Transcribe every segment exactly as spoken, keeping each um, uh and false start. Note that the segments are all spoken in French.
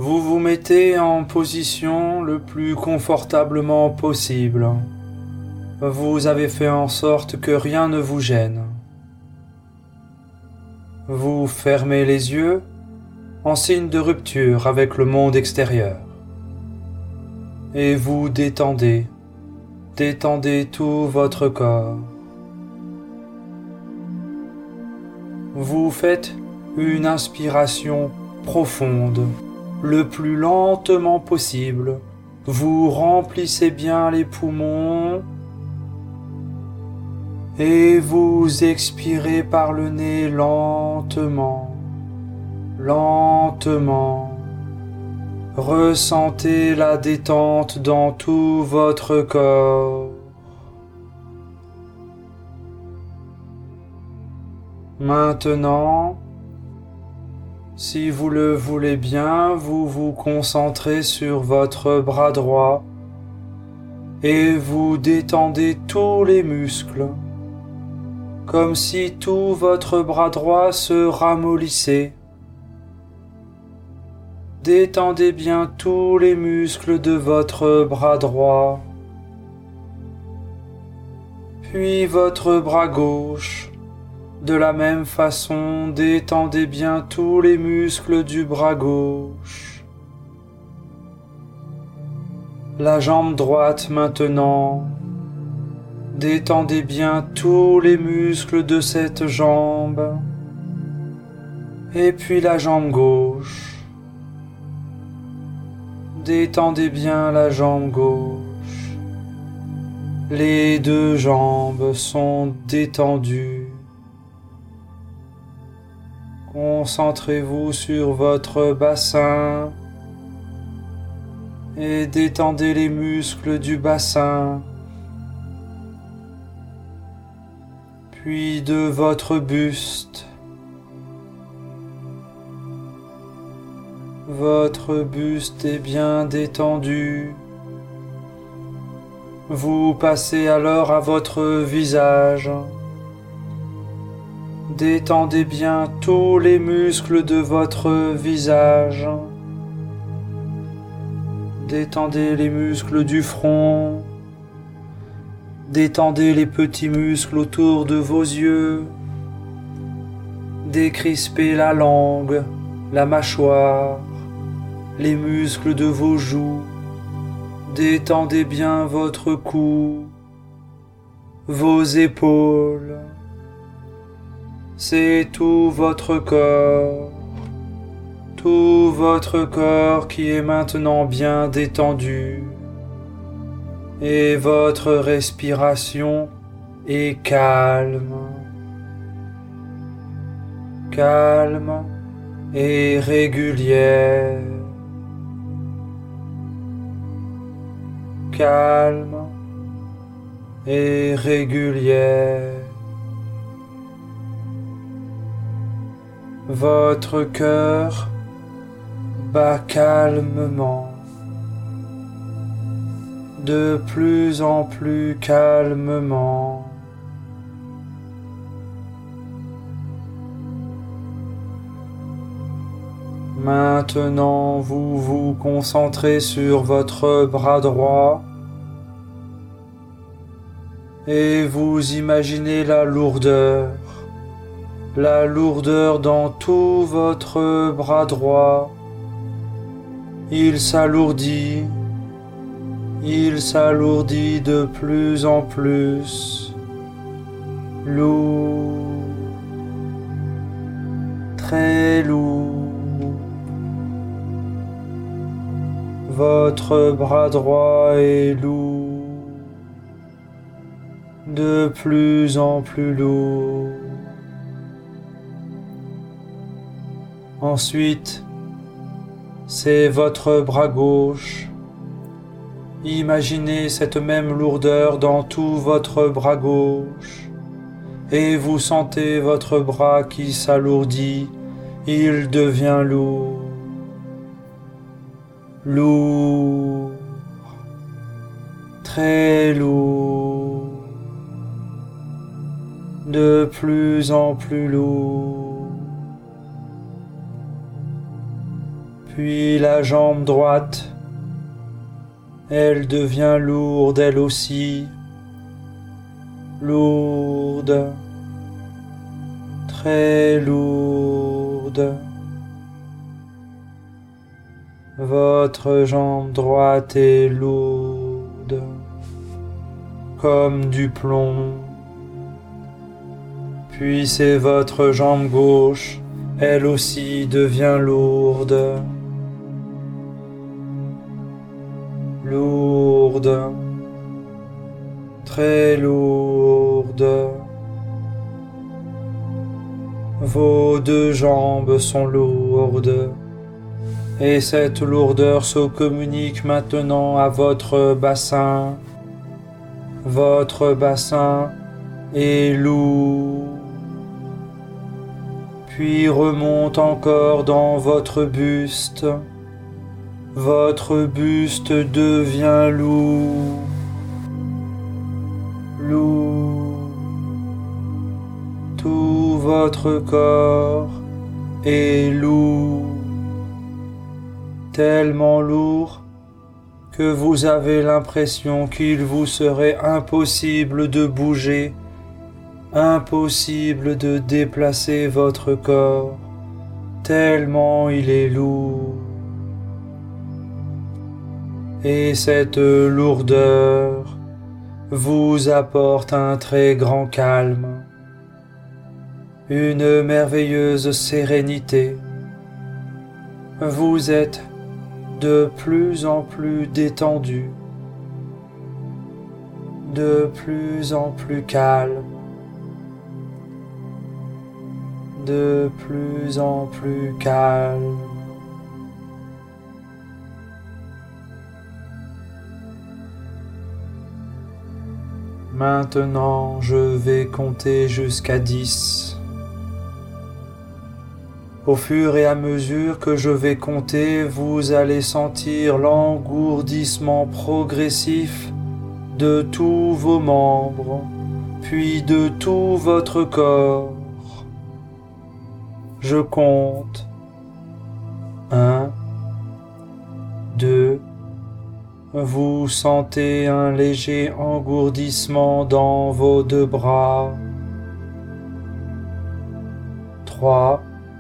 Vous vous mettez en position le plus confortablement possible. Vous avez fait en sorte que rien ne vous gêne. Vous fermez les yeux en signe de rupture avec le monde extérieur. Et vous détendez, détendez tout votre corps. Vous faites une inspiration profonde, le plus lentement possible. Vous remplissez bien les poumons et vous expirez par le nez lentement, lentement. Ressentez la détente dans tout votre corps. Maintenant, si vous le voulez bien, vous vous concentrez sur votre bras droit et vous détendez tous les muscles, comme si tout votre bras droit se ramollissait. Détendez bien tous les muscles de votre bras droit, puis votre bras gauche. De la même façon, détendez bien tous les muscles du bras gauche. La jambe droite maintenant. Détendez bien tous les muscles de cette jambe. Et puis la jambe gauche. Détendez bien la jambe gauche. Les deux jambes sont détendues. Concentrez-vous sur votre bassin et détendez les muscles du bassin, puis de votre buste. Votre buste est bien détendu. Vous passez alors à votre visage. Détendez bien tous les muscles de votre visage. Détendez les muscles du front. Détendez les petits muscles autour de vos yeux. Décrispez la langue, la mâchoire, les muscles de vos joues. Détendez bien votre cou, vos épaules. C'est tout votre corps, tout votre corps qui est maintenant bien détendu et votre respiration est calme, calme et régulière, calme et régulière. Votre cœur bat calmement, de plus en plus calmement. Maintenant, vous vous concentrez sur votre bras droit et vous imaginez la lourdeur. La lourdeur dans tout votre bras droit. Il s'alourdit, il s'alourdit de plus en plus. Lourd, très lourd. Votre bras droit est lourd, de plus en plus lourd. Ensuite, c'est votre bras gauche. Imaginez cette même lourdeur dans tout votre bras gauche et vous sentez votre bras qui s'alourdit, il devient lourd. Lourd, très lourd, de plus en plus lourd. Puis la jambe droite, elle devient lourde elle aussi, lourde, très lourde. Votre jambe droite est lourde, comme du plomb. Puis c'est votre jambe gauche, elle aussi devient lourde, lourde, très lourde. Vos deux jambes sont lourdes, et cette lourdeur se communique maintenant à votre bassin. Votre bassin est lourd, puis remonte encore dans votre buste. Votre buste devient lourd, lourd. Tout votre corps est lourd, tellement lourd que vous avez l'impression qu'il vous serait impossible de bouger, impossible de déplacer votre corps, tellement il est lourd. Et cette lourdeur vous apporte un très grand calme, une merveilleuse sérénité. Vous êtes de plus en plus détendu, de plus en plus calme, de plus en plus calme. Maintenant, je vais compter jusqu'à dix. Au fur et à mesure que je vais compter, vous allez sentir l'engourdissement progressif de tous vos membres, puis de tout votre corps. Je compte. Un, deux. Vous sentez un léger engourdissement dans vos deux bras. Trois.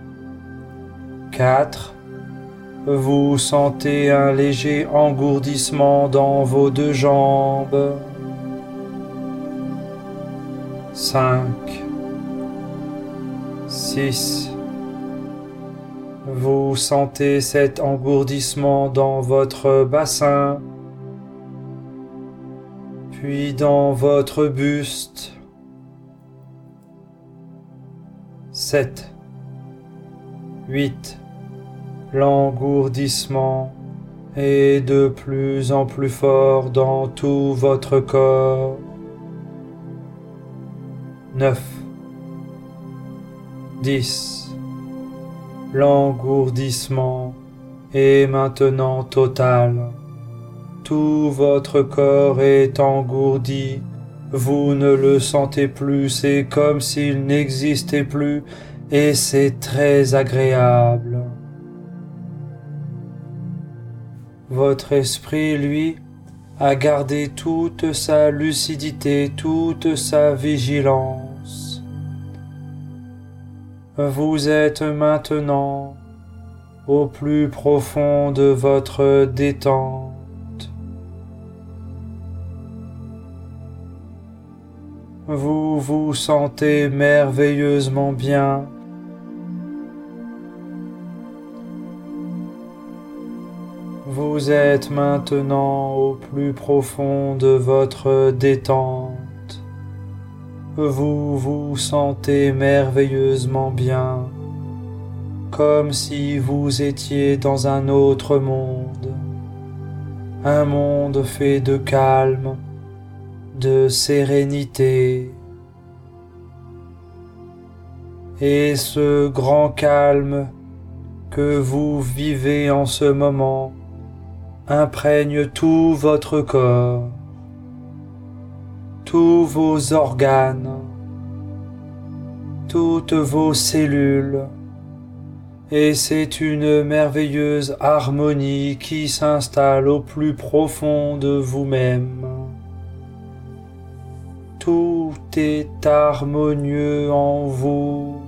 Quatre. Vous sentez un léger engourdissement dans vos deux jambes. Cinq. Six. Vous sentez cet engourdissement dans votre bassin, puis dans votre buste. Sept. Huit. L'engourdissement est de plus en plus fort dans tout votre corps. Neuf. Dix. L'engourdissement est maintenant total. Tout votre corps est engourdi. Vous ne le sentez plus, c'est comme s'il n'existait plus et c'est très agréable. Votre esprit, lui, a gardé toute sa lucidité, toute sa vigilance. Vous êtes maintenant au plus profond de votre détente. Vous vous sentez merveilleusement bien. Vous êtes maintenant au plus profond de votre détente. Vous vous sentez merveilleusement bien, comme si vous étiez dans un autre monde, un monde fait de calme, de sérénité. Et ce grand calme que vous vivez en ce moment imprègne tout votre corps, tous vos organes, toutes vos cellules, Et c'est une merveilleuse harmonie qui s'installe au plus profond de vous-même. Tout est harmonieux en vous.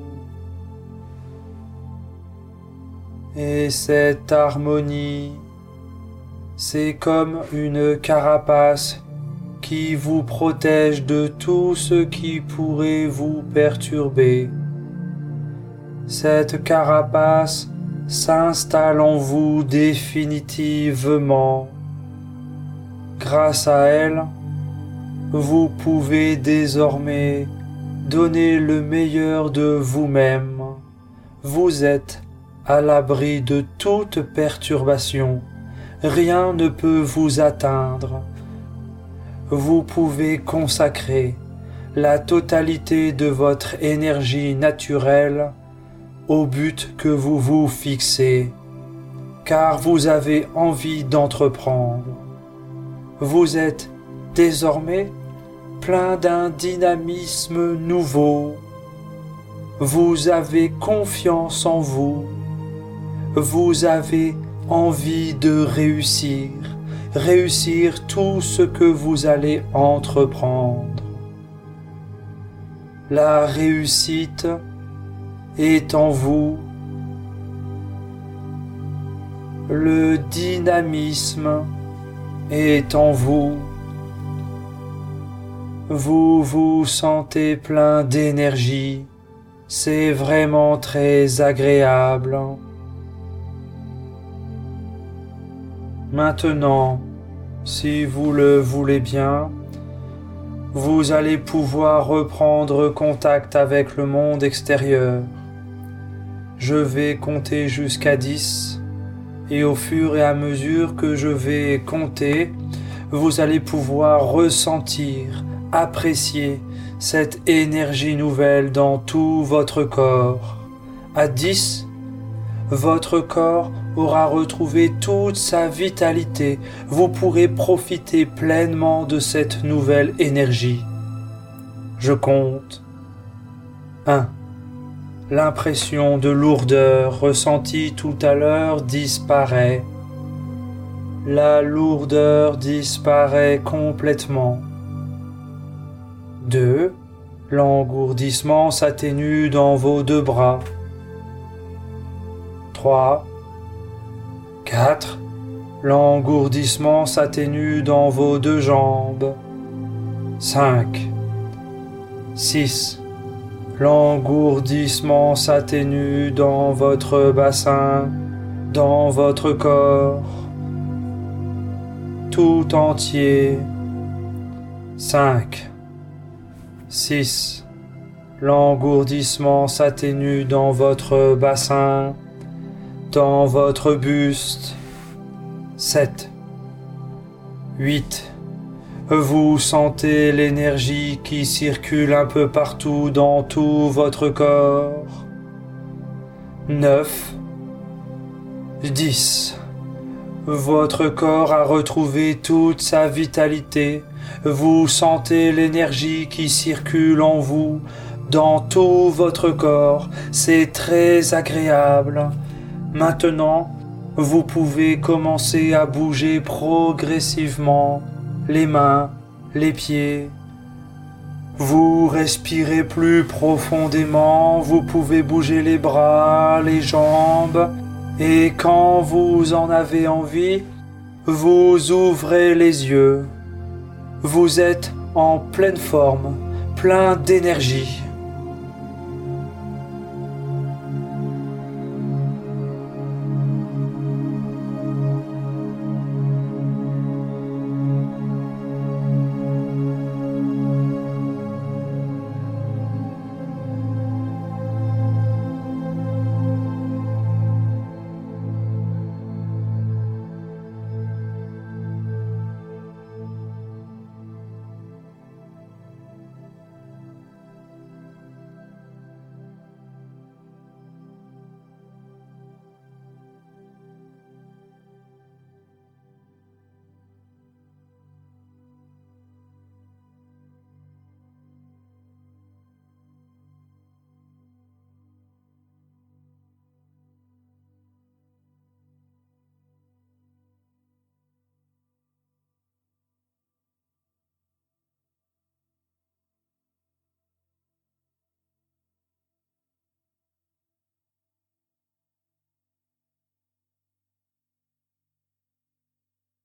Et cette harmonie, c'est comme une carapace qui vous protège de tout ce qui pourrait vous perturber. Cette carapace s'installe en vous définitivement. Grâce à elle, vous pouvez désormais donner le meilleur de vous-même. Vous êtes à l'abri de toute perturbation. Rien ne peut vous atteindre. Vous pouvez consacrer la totalité de votre énergie naturelle au but que vous vous fixez, car vous avez envie d'entreprendre. Vous êtes désormais plein d'un dynamisme nouveau. Vous avez confiance en vous. Vous avez envie de réussir, réussir tout ce que vous allez entreprendre. La réussite est en vous. Le dynamisme est en vous. Vous vous sentez plein d'énergie. C'est vraiment très agréable. Maintenant, si vous le voulez bien, vous allez pouvoir reprendre contact avec le monde extérieur. Je vais compter jusqu'à dix et au fur et à mesure que je vais compter, vous allez pouvoir ressentir, apprécier cette énergie nouvelle dans tout votre corps. À dix, votre corps aura retrouvé toute sa vitalité. Vous pourrez profiter pleinement de cette nouvelle énergie. Je compte. un. L'impression de lourdeur ressentie tout à l'heure disparaît. La lourdeur disparaît complètement. deux. L'engourdissement s'atténue dans vos deux bras. trois. quatre. L'engourdissement s'atténue dans vos deux jambes. cinq. six. L'engourdissement s'atténue dans votre bassin, dans votre corps, tout entier. cinq. six. L'engourdissement s'atténue dans votre bassin, dans votre buste. sept. huit. Vous sentez l'énergie qui circule un peu partout dans tout votre corps. neuf. dix. Votre corps a retrouvé toute sa vitalité. Vous sentez l'énergie qui circule en vous, dans tout votre corps. C'est très agréable. Maintenant, vous pouvez commencer à bouger progressivement. Les mains, les pieds. Vous respirez plus profondément, vous pouvez bouger les bras, les jambes, et quand vous en avez envie, vous ouvrez les yeux. Vous êtes en pleine forme, plein d'énergie.